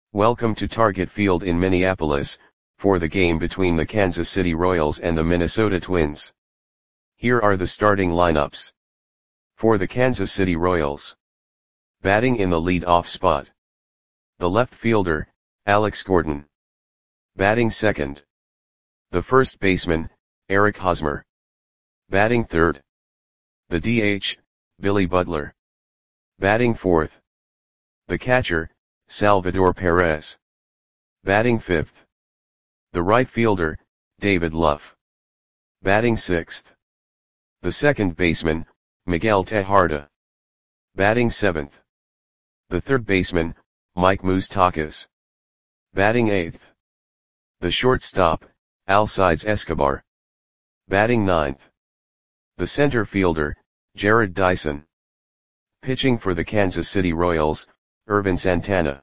Welcome to Target Field in Minneapolis, for the game between the Kansas City Royals and the Minnesota Twins. Here are the starting lineups. For the Kansas City Royals. Batting in the lead-off spot. The left fielder, Alex Gordon. Batting second. The first baseman, Eric Hosmer. Batting third. The DH, Billy Butler. Batting fourth. The catcher, Salvador Perez. Batting fifth. The right fielder, David Luff. Batting sixth. The second baseman, Miguel Tejada. Batting seventh. The third baseman, Mike Moustakas. Batting eighth. The shortstop, Alcides Escobar. Batting ninth. The center fielder, Jarrod Dyson. Pitching for the Kansas City Royals, Ervin Santana.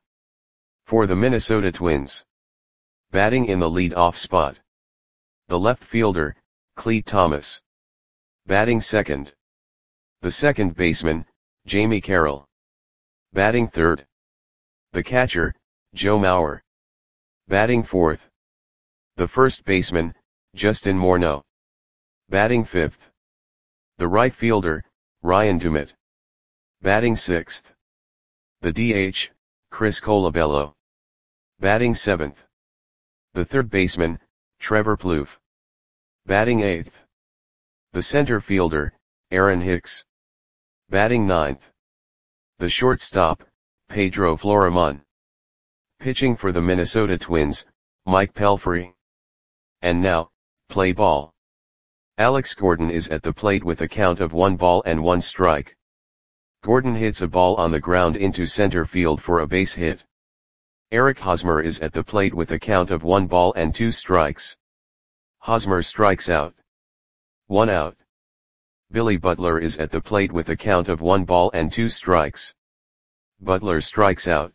For the Minnesota Twins. Batting in the lead-off spot. The left fielder, Clete Thomas. Batting second. The second baseman, Jamie Carroll. Batting third. The catcher, Joe Mauer. Batting fourth. The first baseman, Justin Morneau. Batting fifth. The right fielder, Ryan Dumit. Batting sixth. The DH, Chris Colabello. Batting seventh. The third baseman, Trevor Plouffe. Batting eighth. The center fielder, Aaron Hicks. Batting ninth. The shortstop, Pedro Florimon. Pitching for the Minnesota Twins, Mike Pelfrey. And now, play ball. Alex Gordon is at the plate with a count of 1 strike. Gordon hits a ball on the ground into center field for a base hit. Eric Hosmer is at the plate with a count of 2 strikes. Hosmer strikes out. 1 out. Billy Butler is at the plate with a count of 2 strikes. Butler strikes out.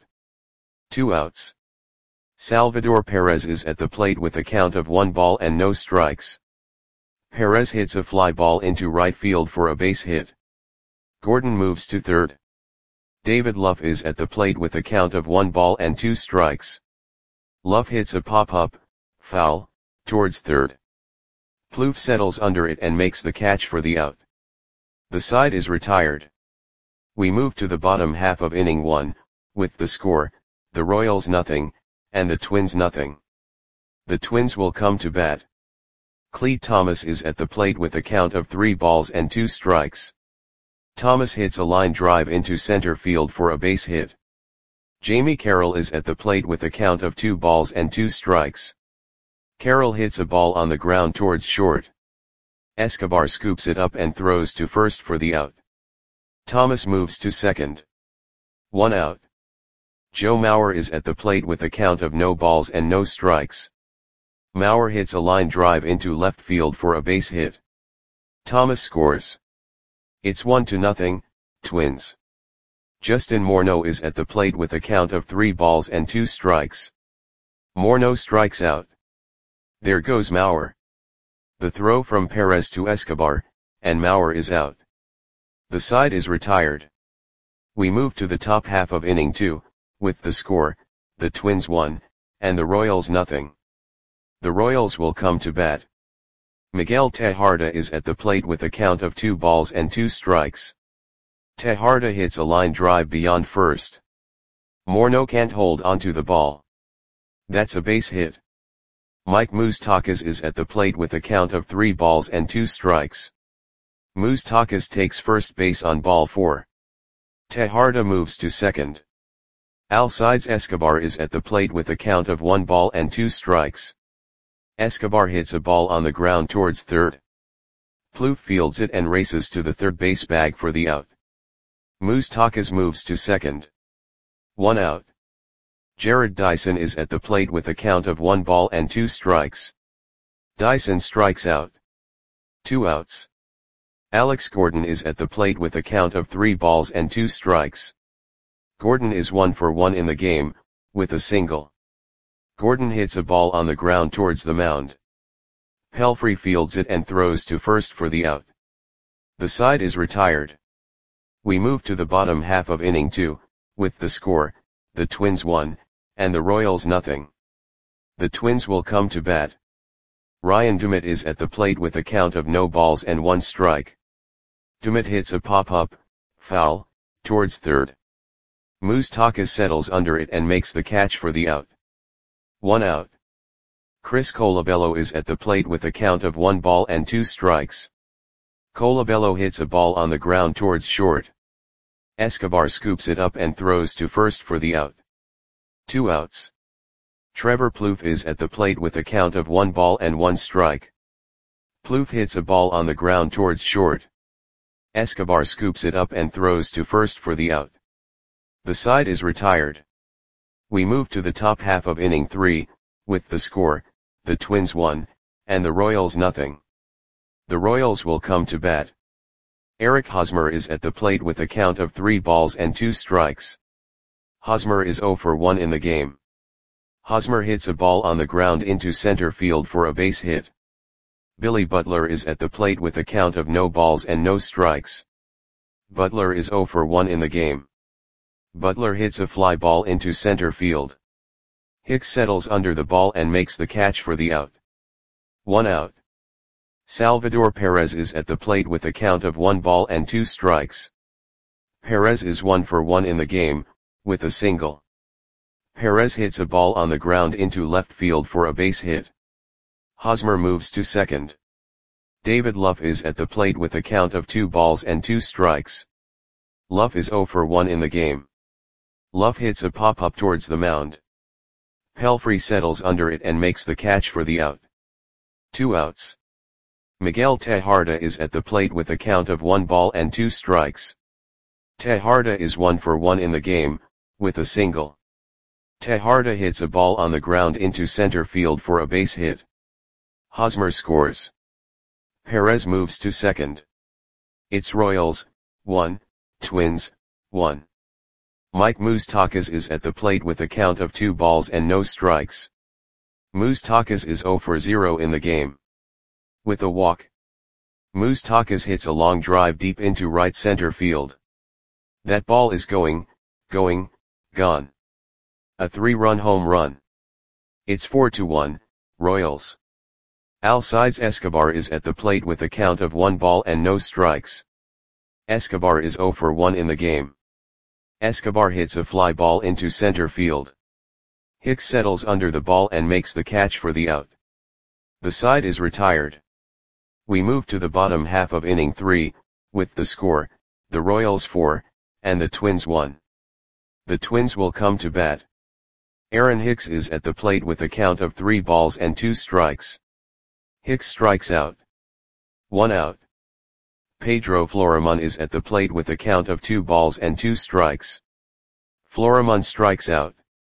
2 outs. Salvador Perez is at the plate with a count of 1 strikes. Perez hits a fly ball into right field for a base hit. Gordon moves to third. David Luff is at the plate with a count of 2 strikes. Luff hits a pop-up, foul, towards third. Plouffe settles under it and makes the catch for the out. The side is retired. We move to the bottom half of inning 1, with the score, the Royals nothing, and the Twins nothing. The Twins will come to bat. Clete Thomas is at the plate with a count of 3 strikes. Thomas hits a line drive into center field for a base hit. Jamie Carroll is at the plate with a count of 2 strikes. Carroll hits a ball on the ground towards short. Escobar scoops it up and throws to first for the out. Thomas moves to second. 1 out. Joe Mauer is at the plate with a count of no strikes. Mauer hits a line drive into left field for a base hit. Thomas scores. It's 1-0, Twins. Justin Morneau is at the plate with a count of 3 strikes. Morneau strikes out. There goes Mauer. The throw from Perez to Escobar, and Mauer is out. The side is retired. We move to the top half of inning 2, with the score, the Twins 1, and the Royals nothing. The Royals will come to bat. Miguel Tejada is at the plate with a count of 2 strikes. Tejada hits a line drive beyond first. Morneau can't hold onto the ball. That's a base hit. Mike Moustakas is at the plate with a count of 3 strikes. Moustakas takes first base on ball 4. Tejada moves to second. Alcides Escobar is at the plate with a count of 1 strikes. Escobar hits a ball on the ground towards third. Plouffe fields it and races to the third base bag for the out. Moustakas moves to second. 1 out. Jarrod Dyson is at the plate with a count of 1 strikes. Dyson strikes out. 2 outs. Alex Gordon is at the plate with a count of 3 strikes. Gordon is 1 for 1 in the game, with a single. Gordon hits a ball on the ground towards the mound. Pelfrey fields it and throws to first for the out. The side is retired. We move to the bottom half of inning 2, with the score, the Twins 1, and the Royals nothing. The Twins will come to bat. Ryan Dumit is at the plate with a count of no balls and 1 strike. Dumit hits a pop-up, foul, towards third. Moustakas settles under it and makes the catch for the out. 1 out. Chris Colabello is at the plate with a count of 1 ball and 2 strikes. Colabello hits a ball on the ground towards short. Escobar scoops it up and throws to first for the out. 2 outs. Trevor Plouffe is at the plate with a count of 1 ball and 1 strike. Plouffe hits a ball on the ground towards short. Escobar scoops it up and throws to first for the out. The side is retired. We move to the top half of inning 3, with the score, the Twins 1, and the Royals nothing. The Royals will come to bat. Eric Hosmer is at the plate with a count of 3 balls and 2 strikes. Hosmer is 0 for 1 in the game. Hosmer hits a ball on the ground into center field for a base hit. Billy Butler is at the plate with a count of no balls and no strikes. Butler is 0 for 1 in the game. Butler hits a fly ball into center field. Hicks settles under the ball and makes the catch for the out. 1 out. Salvador Perez is at the plate with a count of 1 ball and 2 strikes. Perez is 1 for 1 in the game, with a single. Perez hits a ball on the ground into left field for a base hit. Hosmer moves to second. David Luff is at the plate with a count of 2 balls and 2 strikes. Luff is 0 for 1 in the game. Luff hits a pop-up towards the mound. Pelfrey settles under it and makes the catch for the out. 2 outs. Miguel Tejada is at the plate with a count of 1 ball and 2 strikes. Tejada is 1 for 1 in the game, with a single. Tejada hits a ball on the ground into center field for a base hit. Hosmer scores. Perez moves to second. It's Royals, 1, Twins, 1. Mike Moustakas is at the plate with a count of 2 balls and no strikes. Moustakas is 0 for 0 in the game. With a walk. Moustakas hits a long drive deep into right center field. That ball is going, gone. A 3-run home run. It's 4-1, Royals. Alcides Escobar is at the plate with a count of 1 ball and no strikes. Escobar is 0 for 1 in the game. Escobar hits a fly ball into center field. Hicks settles under the ball and makes the catch for the out. The side is retired. We move to the bottom half of inning 3, with the score, the Royals 4, and the Twins 1. The Twins will come to bat. Aaron Hicks is at the plate with a count of 3 balls and 2 strikes. Hicks strikes out. 1 out. Pedro Florimon is at the plate with a count of 2 balls and 2 strikes. Florimon strikes out.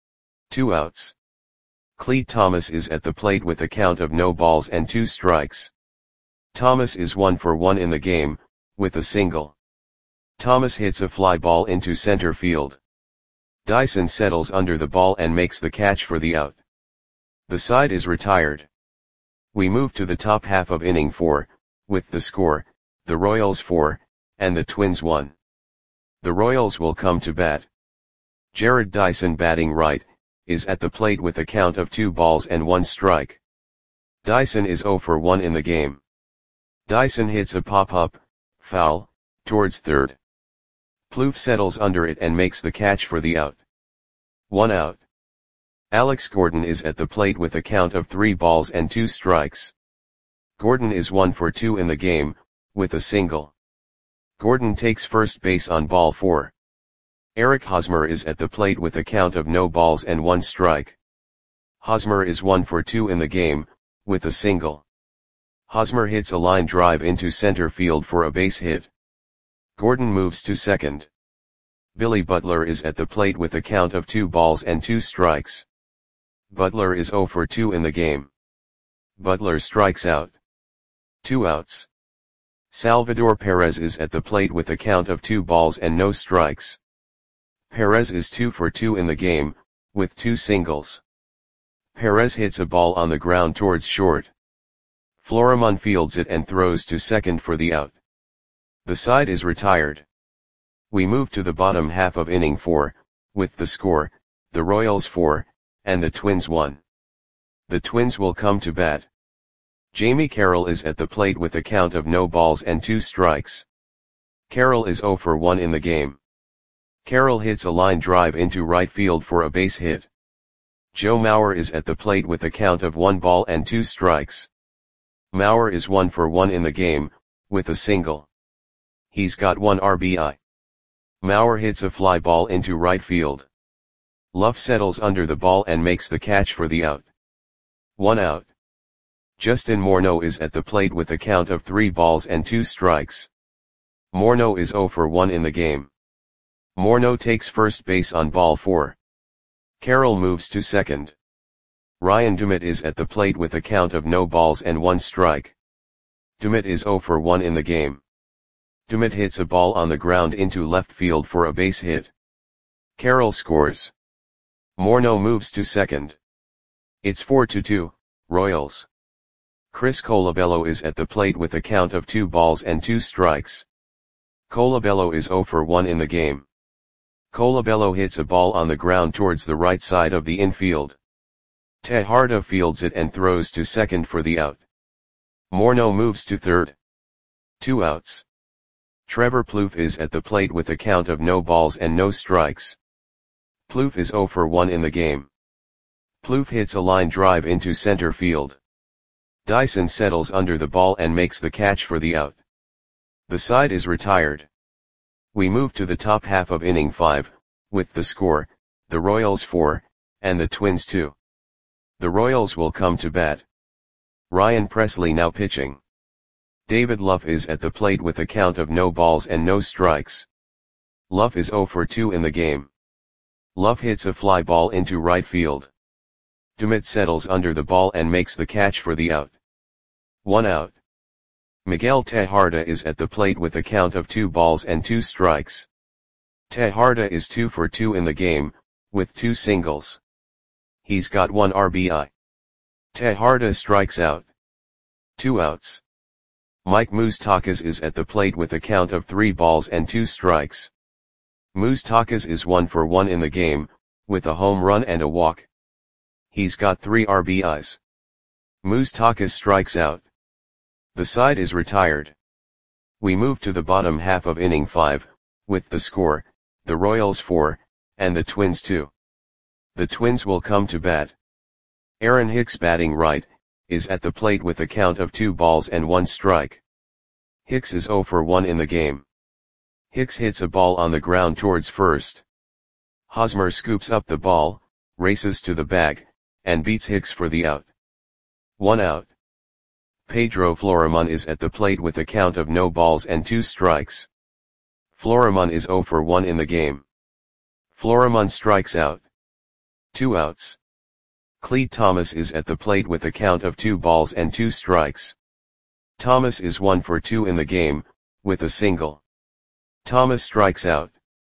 2 outs. Clete Thomas is at the plate with a count of no balls and 2 strikes. Thomas is 1 for 1 in the game, with a single. Thomas hits a fly ball into center field. Dyson settles under the ball and makes the catch for the out. The side is retired. We move to the top half of inning 4, with the score, the Royals 4, and the Twins 1. The Royals will come to bat. Jared Dyson, batting right, is at the plate with a count of 2 balls and 1 strike. Dyson is 0 for 1 in the game. Dyson hits a pop-up, foul, towards third. Plouffe settles under it and makes the catch for the out. 1 out. Alex Gordon is at the plate with a count of 3 balls and 2 strikes. Gordon is 1 for 2 in the game, with a single. Gordon takes first base on ball 4. Eric Hosmer is at the plate with a count of no balls and 1 strike. Hosmer is 1 for 2 in the game, with a single. Hosmer hits a line drive into center field for a base hit. Gordon moves to second. Billy Butler is at the plate with a count of 2 balls and 2 strikes. Butler is 0 for 2 in the game. Butler strikes out. 2 outs. Salvador Perez is at the plate with a count of 2 balls and no strikes. Perez is 2 for 2 in the game, with 2 singles. Perez hits a ball on the ground towards short. Florimon fields it and throws to second for the out. The side is retired. We move to the bottom half of inning 4, with the score, the Royals 4, and the Twins 1. The Twins will come to bat. Jamie Carroll is at the plate with a count of no balls and 2 strikes. Carroll is 0 for 1 in the game. Carroll hits a line drive into right field for a base hit. Joe Mauer is at the plate with a count of 1 ball and 2 strikes. Mauer is 1 for 1 in the game, with a single. He's got 1 RBI. Mauer hits a fly ball into right field. Luff settles under the ball and makes the catch for the out. 1 out. Justin Morneau is at the plate with a count of 3 balls and 2 strikes. Morneau is 0 for 1 in the game. Morneau takes first base on ball 4. Carroll moves to second. Ryan Dumit is at the plate with a count of no balls and 1 strike. Dumit is 0 for 1 in the game. Dumit hits a ball on the ground into left field for a base hit. Carroll scores. Morneau moves to second. It's 4-2, Royals. Chris Colabello is at the plate with a count of 2 balls and 2 strikes. Colabello is 0 for 1 in the game. Colabello hits a ball on the ground towards the right side of the infield. Tejada fields it and throws to second for the out. Morneau moves to third. 2 outs. Trevor Plouffe is at the plate with a count of no balls and no strikes. Plouffe is 0 for 1 in the game. Plouffe hits a line drive into center field. Dyson settles under the ball and makes the catch for the out. The side is retired. We move to the top half of inning 5, with the score, the Royals 4, and the Twins 2. The Royals will come to bat. Ryan Presley now pitching. David Luff is at the plate with a count of no balls and no strikes. Luff is 0 for 2 in the game. Luff hits a fly ball into right field. Dumit settles under the ball and makes the catch for the out. 1 out. Miguel Tejada is at the plate with a count of 2 balls and 2 strikes. Tejada is 2 for 2 in the game, with 2 singles. He's got 1 RBI. Tejada strikes out. 2 outs. Mike Moustakas is at the plate with a count of 3 balls and 2 strikes. Moustakas is 1 for 1 in the game, with a home run and a walk. He's got 3 RBIs. Moustakas strikes out. The side is retired. We move to the bottom half of inning 5, with the score, the Royals 4, and the Twins 2. The Twins will come to bat. Aaron Hicks batting right, is at the plate with a count of 2 balls and 1 strike. Hicks is 0 for 1 in the game. Hicks hits a ball on the ground towards first. Hosmer scoops up the ball, races to the bag, and beats Hicks for the out. 1 out. Pedro Florimon is at the plate with a count of no balls and 2 strikes. Florimon is 0 for 1 in the game. Florimon strikes out. 2 outs. Clete Thomas is at the plate with a count of 2 balls and 2 strikes. Thomas is 1 for 2 in the game, with a single. Thomas strikes out.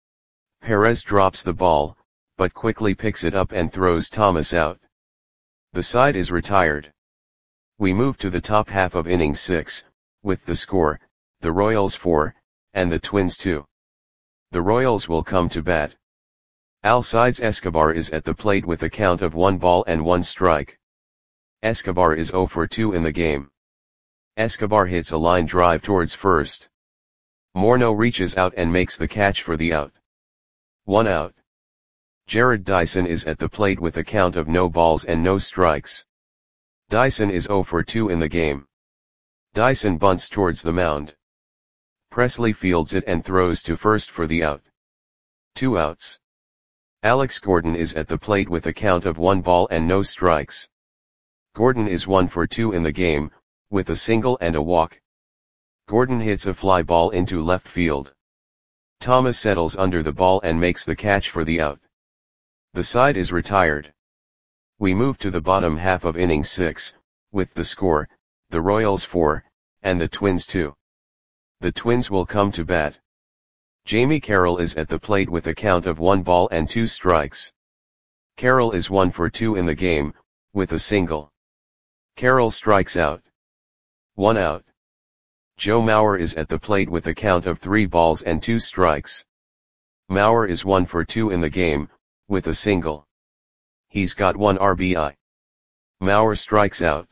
Perez drops the ball, but quickly picks it up and throws Thomas out. The side is retired. We move to the top half of inning 6, with the score, the Royals 4, and the Twins 2. The Royals will come to bat. Alcides Escobar is at the plate with a count of 1 ball and 1 strike. Escobar is 0 for 2 in the game. Escobar hits a line drive towards first. Morneau reaches out and makes the catch for the out. 1 out. Jared Dyson is at the plate with a count of no balls and no strikes. Dyson is 0 for 2 in the game. Dyson bunts towards the mound. Presley fields it and throws to first for the out. 2 outs. Alex Gordon is at the plate with a count of 1 ball and no strikes. Gordon is 1 for 2 in the game, with a single and a walk. Gordon hits a fly ball into left field. Thomas settles under the ball and makes the catch for the out. The side is retired. We move to the bottom half of inning 6, with the score, the Royals 4, and the Twins 2. The Twins will come to bat. Jamie Carroll is at the plate with a count of 1 ball and 2 strikes. Carroll is 1 for 2 in the game, with a single. Carroll strikes out. 1 out. Joe Mauer is at the plate with a count of 3 balls and 2 strikes. Mauer is 1 for 2 in the game, with a single. He's got 1 RBI. Mauer strikes out.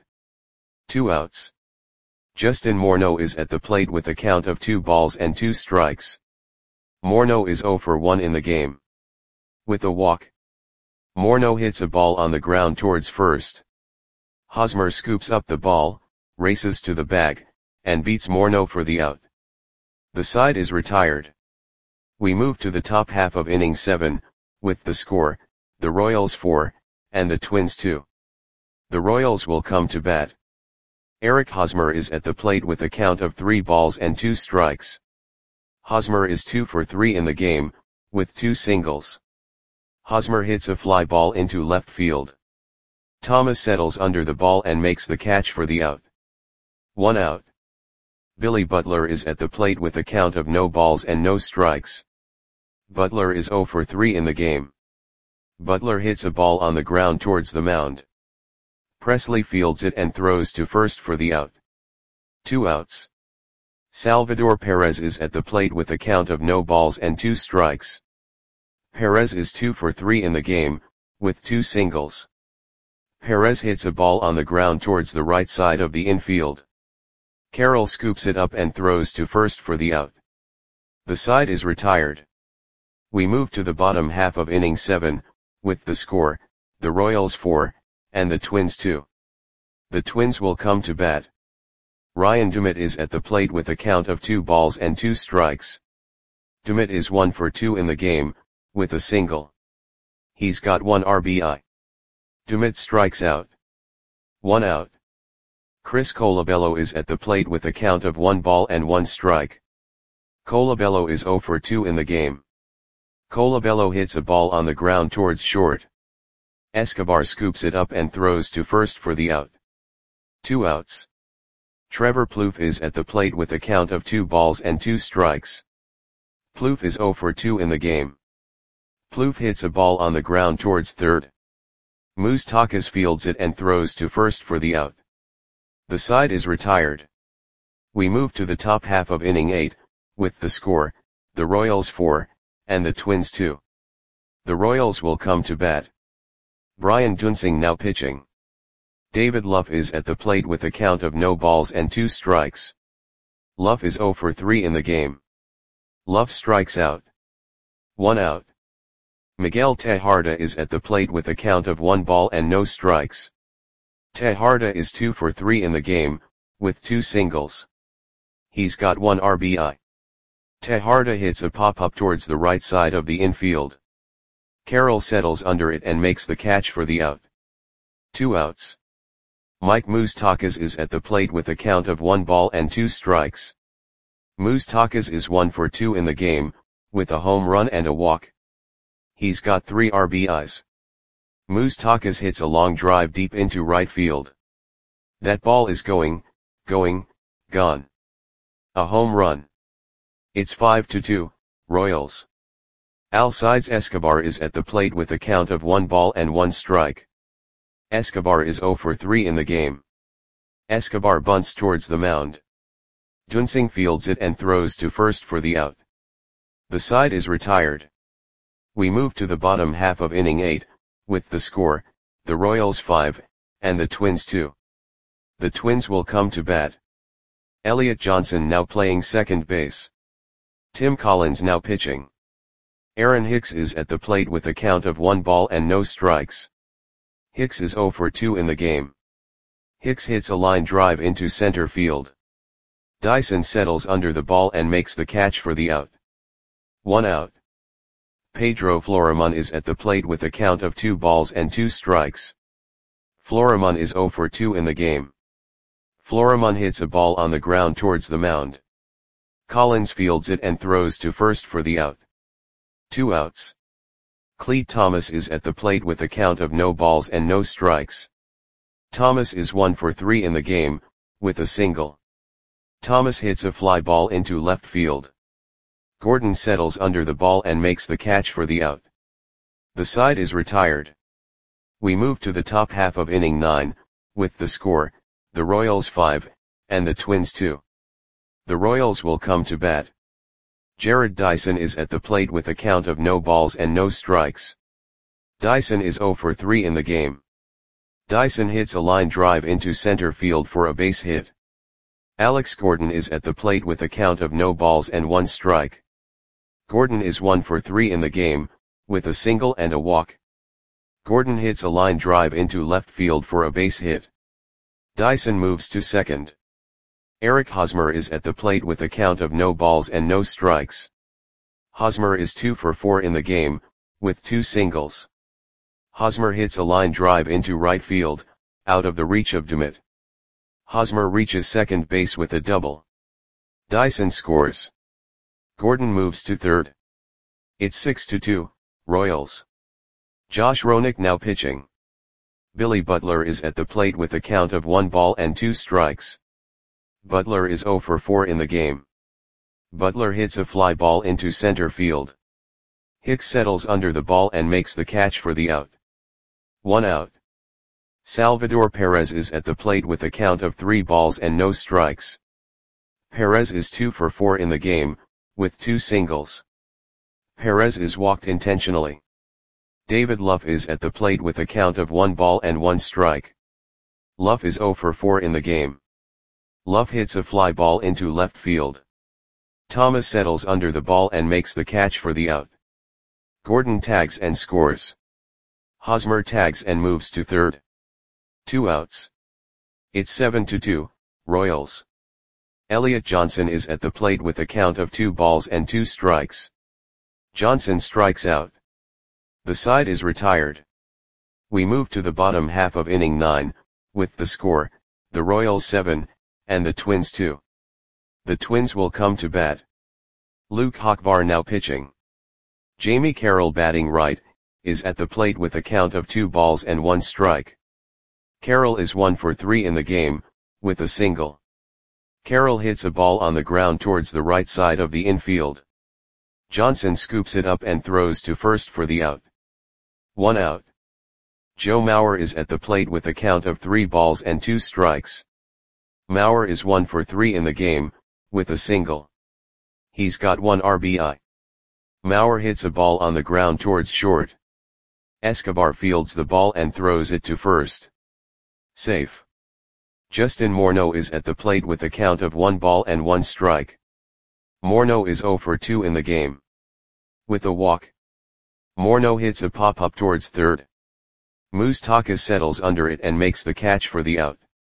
2 outs. Justin Morneau is at the plate with a count of 2 balls and 2 strikes. Morneau is 0 for 1 in the game. With a walk. Morneau hits a ball on the ground towards first. Hosmer scoops up the ball, races to the bag, and beats Morneau for the out. The side is retired. We move to the top half of inning 7, with the score, the Royals 4, and the Twins 2. The Royals will come to bat. Eric Hosmer is at the plate with a count of 3 balls and 2 strikes. Hosmer is 2 for 3 in the game, with 2 singles. Hosmer hits a fly ball into left field. Thomas settles under the ball and makes the catch for the out. 1 out. Billy Butler is at the plate with a count of no balls and no strikes. Butler is 0 for 3 in the game. Butler hits a ball on the ground towards the mound. Presley fields it and throws to first for the out. 2 outs. Salvador Perez is at the plate with a count of no balls and 2 strikes. Perez is 2 for 3 in the game, with 2 singles. Perez hits a ball on the ground towards the right side of the infield. Carroll scoops it up and throws to first for the out. The side is retired. We move to the bottom half of inning 7, with the score, the Royals 4, and the Twins 2. The Twins will come to bat. Ryan Dumit is at the plate with a count of 2 balls and 2 strikes. Dumit is 1 for 2 in the game, with a single. He's got 1 RBI. Dumit strikes out. 1 out. Chris Colabello is at the plate with a count of 1 ball and 1 strike. Colabello is 0 for 2 in the game. Colabello hits a ball on the ground towards short. Escobar scoops it up and throws to first for the out. 2 outs. Trevor Plouffe is at the plate with a count of 2 balls and 2 strikes. Plouffe is 0 for 2 in the game. Plouffe hits a ball on the ground towards third. Moustakas fields it and throws to first for the out. The side is retired. We move to the top half of inning 8, with the score, the Royals 4, and the Twins 2. The Royals will come to bat. Brian Duensing now pitching. David Luff is at the plate with a count of no balls and 2 strikes. Luff is 0 for 3 in the game. Luff strikes out. 1 out. Miguel Tejada is at the plate with a count of 1 ball and no strikes. Tejada is 2 for 3 in the game, with 2 singles. He's got 1 RBI. Tejada hits a pop-up towards the right side of the infield. Carroll settles under it and makes the catch for the out. 2 outs. Mike Moustakas is at the plate with a count of 1 ball and 2 strikes. Moustakas is 1 for 2 in the game, with a home run and a walk. He's got 3 RBIs. Moustakas hits a long drive deep into right field. That ball is gone. A home run. It's 5-2, Royals. Alcides Escobar is at the plate with a count of 1 ball and 1 strike. Escobar is 0 for 3 in the game. Escobar bunts towards the mound. Duensing fields it and throws to first for the out. The side is retired. We move to the bottom half of inning 8, with the score, the Royals 5, and the Twins 2. The Twins will come to bat. Elliot Johnson now playing second base. Tim Collins now pitching. Aaron Hicks is at the plate with a count of 1 ball and no strikes. Hicks is 0 for 2 in the game. Hicks hits a line drive into center field. Dyson settles under the ball and makes the catch for the out. 1 out. Pedro Florimon is at the plate with a count of 2 balls and 2 strikes. Florimon is 0 for 2 in the game. Florimon hits a ball on the ground towards the mound. Collins fields it and throws to first for the out. 2 outs. Clete Thomas is at the plate with a count of no balls and no strikes. Thomas is 1 for 3 in the game, with a single. Thomas hits a fly ball into left field. Gordon settles under the ball and makes the catch for the out. The side is retired. We move to the top half of inning 9, with the score, the Royals 5, and the Twins 2. The Royals will come to bat. Jared Dyson is at the plate with a count of no balls and no strikes. Dyson is 0 for 3 in the game. Dyson hits a line drive into center field for a base hit. Alex Gordon is at the plate with a count of no balls and 1 strike. Gordon is 1 for 3 in the game, with a single and a walk. Gordon hits a line drive into left field for a base hit. Dyson moves to second. Eric Hosmer is at the plate with a count of no balls and no strikes. Hosmer is 2 for 4 in the game, with 2 singles. Hosmer hits a line drive into right field, out of the reach of Dumit. Hosmer reaches second base with a double. Dyson scores. Gordon moves to third. It's 6-2, Royals. Josh Roenick now pitching. Billy Butler is at the plate with a count of 1 ball and 2 strikes. Butler is 0 for 4 in the game. Butler hits a fly ball into center field. Hicks settles under the ball and makes the catch for the out. 1 out. Salvador Perez is at the plate with a count of 3 balls and no strikes. Perez is 2 for 4 in the game, with 2 singles. Perez is walked intentionally. David Luff is at the plate with a count of 1 ball and 1 strike. Luff is 0 for 4 in the game. Luff hits a fly ball into left field. Thomas settles under the ball and makes the catch for the out. Gordon tags and scores. Hosmer tags and moves to third. 2 outs. It's 7-2, Royals. Elliot Johnson is at the plate with a count of 2 balls and 2 strikes. Johnson strikes out. The side is retired. We move to the bottom half of inning 9, with the score, the Royals 7, and the Twins 2. The Twins will come to bat. Luke Hochvar now pitching. Jamie Carroll batting right, is at the plate with a count of 2 balls and 1 strike. Carroll is 1 for 3 in the game, with a single. Carroll hits a ball on the ground towards the right side of the infield. Johnson scoops it up and throws to first for the out. 1 out. Joe Mauer is at the plate with a count of 3 balls and 2 strikes. Mauer is 1 for 3 in the game, with a single. He's got 1 RBI. Mauer hits a ball on the ground towards short. Escobar fields the ball and throws it to first. Safe. Justin Morneau is at the plate with a count of 1 ball and 1 strike. Morneau is 0 for 2 in the game. With a walk. Morneau hits a pop-up towards third. Moustakas settles under it and makes the catch for the out.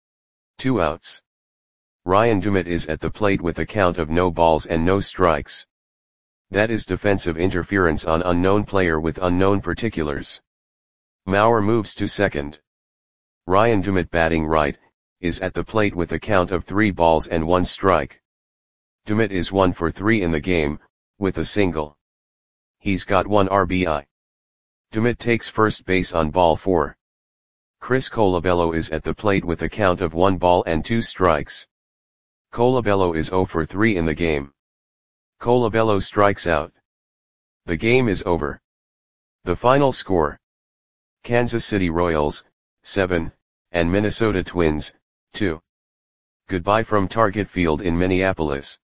2 outs. Ryan Dumit is at the plate with a count of no balls and no strikes. That is defensive interference on unknown player with unknown particulars. Mauer moves to second. Ryan Dumit batting right, is at the plate with a count of 3 balls and 1 strike. Dumit is 1 for 3 in the game, with a single. He's got 1 RBI. Dumit takes first base on ball 4. Chris Colabello is at the plate with a count of 1 ball and 2 strikes. Colabello is 0 for 3 in the game. Colabello strikes out. The game is over. The final score. Kansas City Royals, 7, and Minnesota Twins, 2. Goodbye from Target Field in Minneapolis.